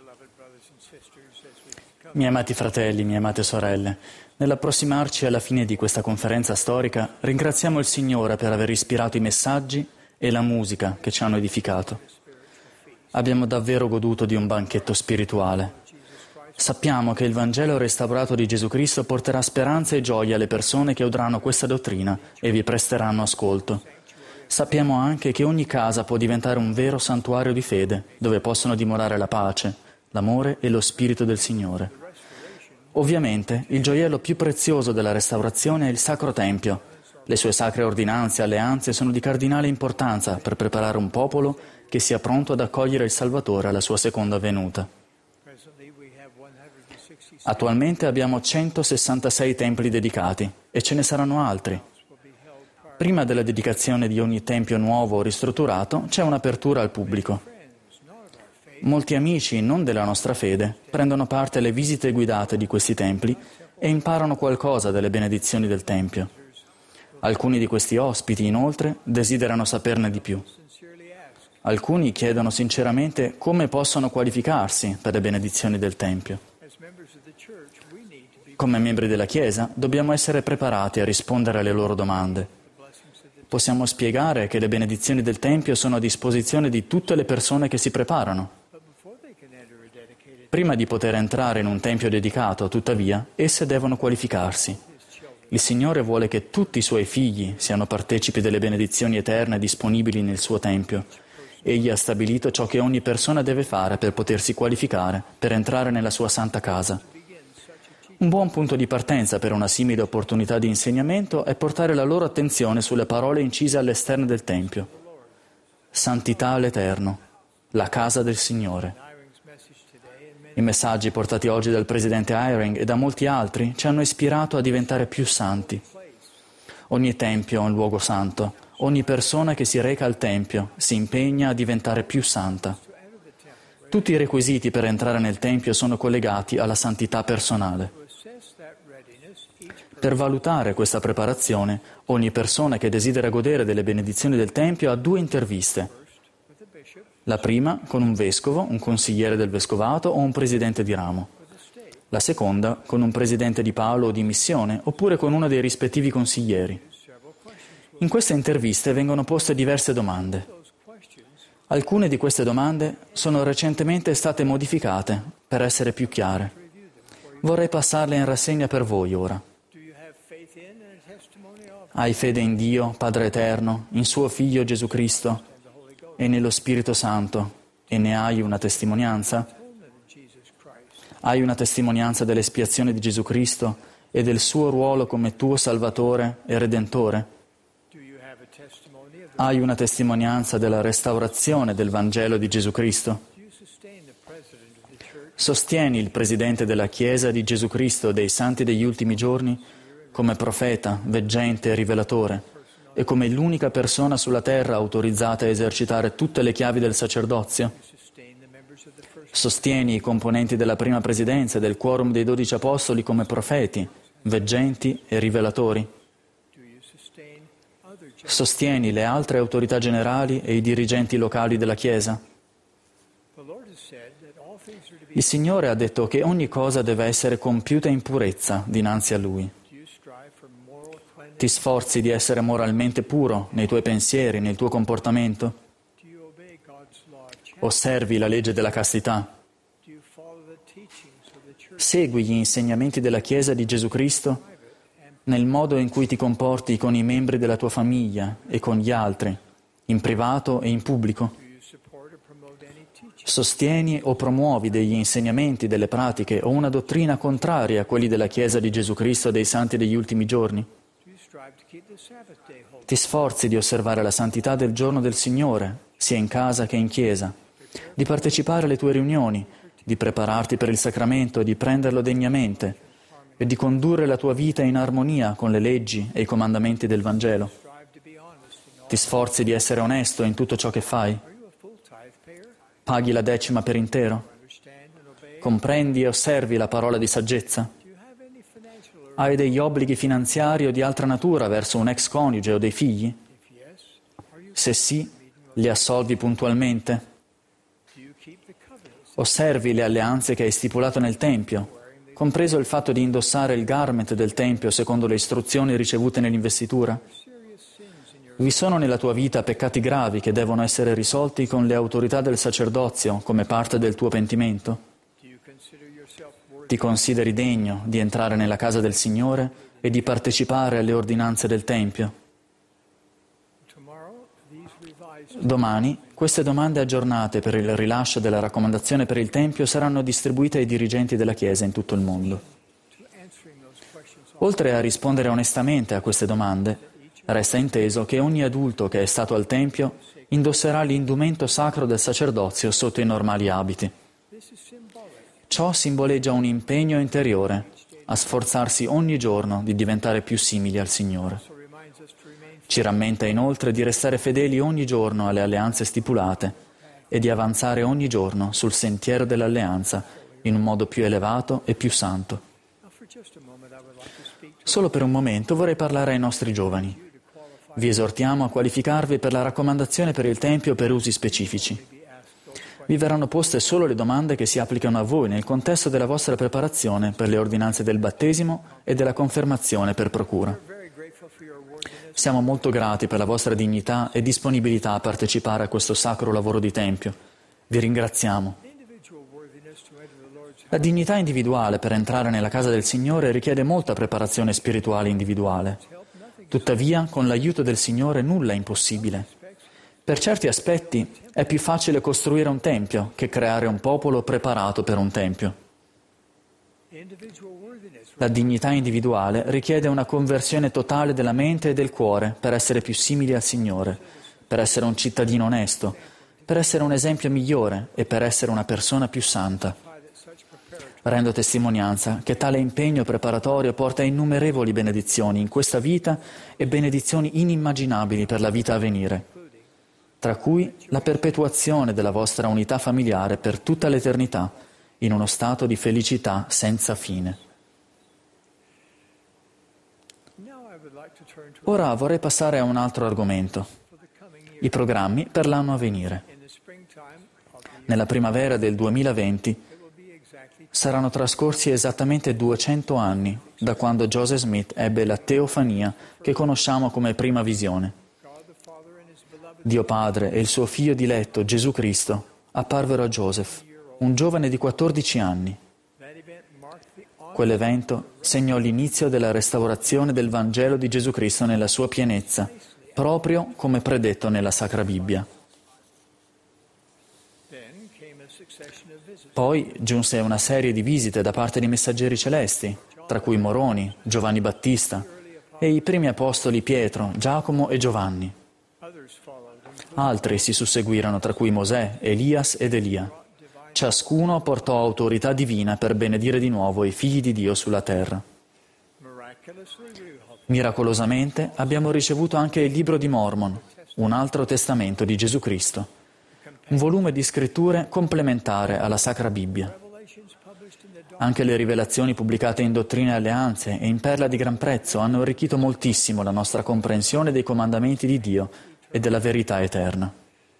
Miei amati fratelli, mie amate sorelle, nell'approssimarci alla fine di questa conferenza storica, ringraziamo il Signore per aver ispirato i messaggi e la musica che ci hanno edificato. Abbiamo davvero goduto di un banchetto spirituale. Sappiamo che il Vangelo restaurato di Gesù Cristo porterà speranza e gioia alle persone che udranno questa dottrina e vi presteranno ascolto. Sappiamo anche che ogni casa può diventare un vero santuario di fede, dove possono dimorare la pace, l'amore e lo Spirito del Signore. Ovviamente, il gioiello più prezioso della restaurazione è il Sacro Tempio. Le sue sacre ordinanze e alleanze sono di cardinale importanza per preparare un popolo che sia pronto ad accogliere il Salvatore alla sua seconda venuta. Attualmente abbiamo 166 templi dedicati e ce ne saranno altri. Prima della dedicazione di ogni tempio nuovo o ristrutturato c'è un'apertura al pubblico. Molti amici, non della nostra fede, prendono parte alle visite guidate di questi templi e imparano qualcosa delle benedizioni del Tempio. Alcuni di questi ospiti, inoltre, desiderano saperne di più. Alcuni chiedono sinceramente come possono qualificarsi per le benedizioni del Tempio. Come membri della Chiesa, dobbiamo essere preparati a rispondere alle loro domande. Possiamo spiegare che le benedizioni del Tempio sono a disposizione di tutte le persone che si preparano. Prima di poter entrare in un tempio dedicato, tuttavia, esse devono qualificarsi. Il Signore vuole che tutti i Suoi figli siano partecipi delle benedizioni eterne disponibili nel Suo Tempio. Egli ha stabilito ciò che ogni persona deve fare per potersi qualificare, per entrare nella Sua santa casa. Un buon punto di partenza per una simile opportunità di insegnamento è portare la loro attenzione sulle parole incise all'esterno del Tempio. Santità all'Eterno, la casa del Signore. I messaggi portati oggi dal presidente Eyring e da molti altri ci hanno ispirato a diventare più santi. Ogni tempio è un luogo santo. Ogni persona che si reca al tempio si impegna a diventare più santa. Tutti i requisiti per entrare nel tempio sono collegati alla santità personale. Per valutare questa preparazione, ogni persona che desidera godere delle benedizioni del tempio ha 2 interviste. La prima con un vescovo, un consigliere del vescovato o un presidente di ramo. La seconda con un presidente di palo o di missione oppure con uno dei rispettivi consiglieri. In queste interviste vengono poste diverse domande. Alcune di queste domande sono recentemente state modificate per essere più chiare. Vorrei passarle in rassegna per voi ora. Hai fede in Dio, Padre Eterno, in Suo Figlio Gesù Cristo e nello Spirito Santo, e ne hai una testimonianza? Hai una testimonianza dell'espiazione di Gesù Cristo e del suo ruolo come tuo Salvatore e Redentore? Hai una testimonianza della restaurazione del Vangelo di Gesù Cristo? Sostieni il Presidente della Chiesa di Gesù Cristo dei Santi degli ultimi giorni come profeta, veggente e rivelatore, e come l'unica persona sulla terra autorizzata a esercitare tutte le chiavi del sacerdozio? Sostieni i componenti della prima presidenza e del quorum dei 12 apostoli come profeti, veggenti e rivelatori? Sostieni le altre autorità generali e i dirigenti locali della Chiesa? Il Signore ha detto che ogni cosa deve essere compiuta in purezza dinanzi a Lui. Ti sforzi di essere moralmente puro nei tuoi pensieri, nel tuo comportamento? Osservi la legge della castità? Segui gli insegnamenti della Chiesa di Gesù Cristo nel modo in cui ti comporti con i membri della tua famiglia e con gli altri, in privato e in pubblico? Sostieni o promuovi degli insegnamenti, delle pratiche o una dottrina contraria a quelli della Chiesa di Gesù Cristo dei Santi degli ultimi giorni? Ti sforzi di osservare la santità del giorno del Signore, sia in casa che in chiesa, di partecipare alle tue riunioni, di prepararti per il sacramento e di prenderlo degnamente, e di condurre la tua vita in armonia con le leggi e i comandamenti del Vangelo. Ti sforzi di essere onesto in tutto ciò che fai? Paghi la decima per intero? Comprendi e osservi la parola di saggezza? Hai degli obblighi finanziari o di altra natura verso un ex coniuge o dei figli? Se sì, li assolvi puntualmente? Osservi le alleanze che hai stipulato nel Tempio, compreso il fatto di indossare il garment del Tempio secondo le istruzioni ricevute nell'investitura? Vi sono nella tua vita peccati gravi che devono essere risolti con le autorità del sacerdozio come parte del tuo pentimento? Ti consideri degno di entrare nella casa del Signore e di partecipare alle ordinanze del Tempio? Domani, queste domande aggiornate per il rilascio della raccomandazione per il Tempio saranno distribuite ai dirigenti della Chiesa in tutto il mondo. Oltre a rispondere onestamente a queste domande, resta inteso che ogni adulto che è stato al Tempio indosserà l'indumento sacro del sacerdozio sotto i normali abiti. Ciò simboleggia un impegno interiore a sforzarsi ogni giorno di diventare più simili al Signore. Ci rammenta inoltre di restare fedeli ogni giorno alle alleanze stipulate e di avanzare ogni giorno sul sentiero dell'alleanza in un modo più elevato e più santo. Solo per un momento vorrei parlare ai nostri giovani. Vi esortiamo a qualificarvi per la raccomandazione per il Tempio per usi specifici. Vi verranno poste solo le domande che si applicano a voi nel contesto della vostra preparazione per le ordinanze del battesimo e della confermazione per procura. Siamo molto grati per la vostra dignità e disponibilità a partecipare a questo sacro lavoro di Tempio. Vi ringraziamo. La dignità individuale per entrare nella casa del Signore richiede molta preparazione spirituale individuale. Tuttavia, con l'aiuto del Signore nulla è impossibile. Per certi aspetti è più facile costruire un tempio che creare un popolo preparato per un tempio. La dignità individuale richiede una conversione totale della mente e del cuore per essere più simili al Signore, per essere un cittadino onesto, per essere un esempio migliore e per essere una persona più santa. Rendo testimonianza che tale impegno preparatorio porta innumerevoli benedizioni in questa vita e benedizioni inimmaginabili per la vita a venire, tra cui la perpetuazione della vostra unità familiare per tutta l'eternità, in uno stato di felicità senza fine. Ora vorrei passare a un altro argomento, i programmi per l'anno a venire. Nella primavera del 2020 saranno trascorsi esattamente 200 anni da quando Joseph Smith ebbe la teofania che conosciamo come prima visione. Dio Padre e il suo Figlio diletto, Gesù Cristo, apparvero a Joseph, un giovane di 14 anni. Quell'evento segnò l'inizio della restaurazione del Vangelo di Gesù Cristo nella sua pienezza, proprio come predetto nella Sacra Bibbia. Poi giunse una serie di visite da parte di messaggeri celesti, tra cui Moroni, Giovanni Battista e i primi apostoli Pietro, Giacomo e Giovanni. Altri si susseguirono, tra cui Mosè, Elias ed Elia. Ciascuno portò autorità divina per benedire di nuovo i figli di Dio sulla terra. Miracolosamente abbiamo ricevuto anche il Libro di Mormon, un altro testamento di Gesù Cristo, un volume di scritture complementare alla Sacra Bibbia. Anche le rivelazioni pubblicate in Dottrine e Alleanze e in Perla di Gran Prezzo hanno arricchito moltissimo la nostra comprensione dei comandamenti di Dio e della verità eterna.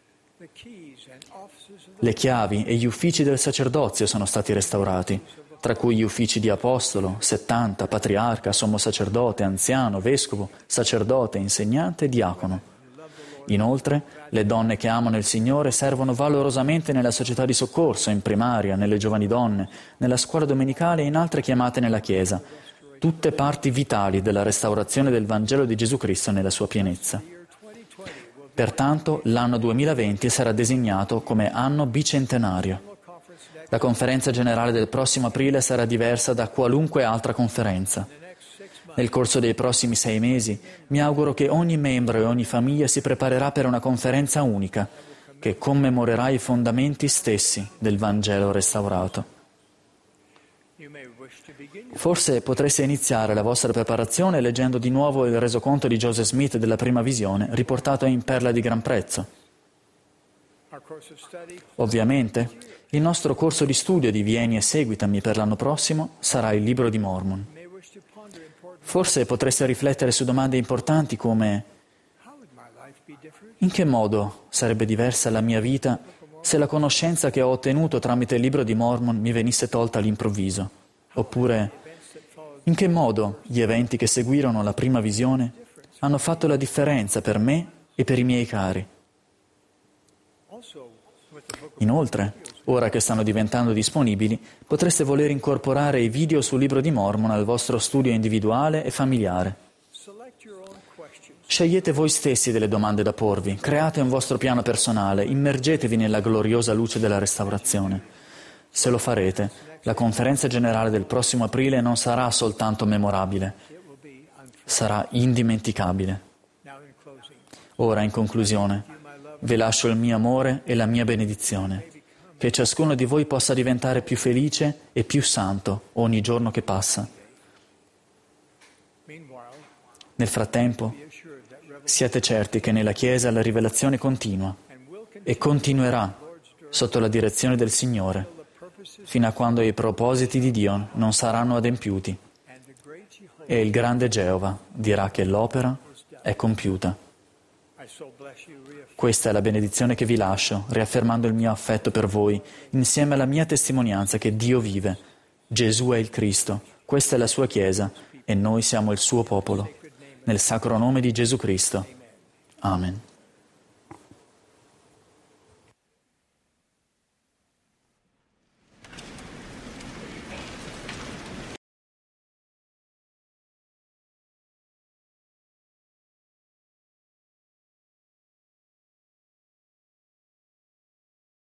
Le chiavi e gli uffici del sacerdozio sono stati restaurati, tra cui gli uffici di apostolo, settanta, patriarca, sommo sacerdote, anziano, vescovo, sacerdote, insegnante e diacono. Inoltre, le donne che amano il Signore servono valorosamente nella società di soccorso, in primaria, nelle giovani donne, nella scuola domenicale e in altre chiamate nella Chiesa, tutte parti vitali della restaurazione del Vangelo di Gesù Cristo nella sua pienezza. Pertanto, l'anno 2020 sarà designato come anno bicentenario. La conferenza generale del prossimo aprile sarà diversa da qualunque altra conferenza. Nel corso dei prossimi 6 mesi mi auguro che ogni membro e ogni famiglia si preparerà per una conferenza unica che commemorerà i fondamenti stessi del Vangelo restaurato. Forse potreste iniziare la vostra preparazione leggendo di nuovo il resoconto di Joseph Smith della prima visione, riportato in Perla di Gran Prezzo. Ovviamente, il nostro corso di studio di Vieni e seguitami per l'anno prossimo sarà il Libro di Mormon. Forse potreste riflettere su domande importanti come: in che modo sarebbe diversa la mia vita se la conoscenza che ho ottenuto tramite il libro di Mormon mi venisse tolta all'improvviso? Oppure, in che modo gli eventi che seguirono la prima visione hanno fatto la differenza per me e per i miei cari? Inoltre, ora che stanno diventando disponibili, potreste voler incorporare i video sul libro di Mormon al vostro studio individuale e familiare. Scegliete voi stessi delle domande da porvi, create un vostro piano personale, immergetevi nella gloriosa luce della restaurazione. Se lo farete, la conferenza generale del prossimo aprile non sarà soltanto memorabile, sarà indimenticabile. Ora, in conclusione, vi lascio il mio amore e la mia benedizione, che ciascuno di voi possa diventare più felice e più santo ogni giorno che passa. Nel frattempo, siate certi che nella Chiesa la rivelazione continua e continuerà sotto la direzione del Signore, fino a quando i propositi di Dio non saranno adempiuti e il grande Geova dirà che l'opera è compiuta. Questa è la benedizione che vi lascio, riaffermando il mio affetto per voi, insieme alla mia testimonianza che Dio vive. Gesù è il Cristo, questa è la sua Chiesa e noi siamo il suo popolo. Nel sacro nome di Gesù Cristo. Amen.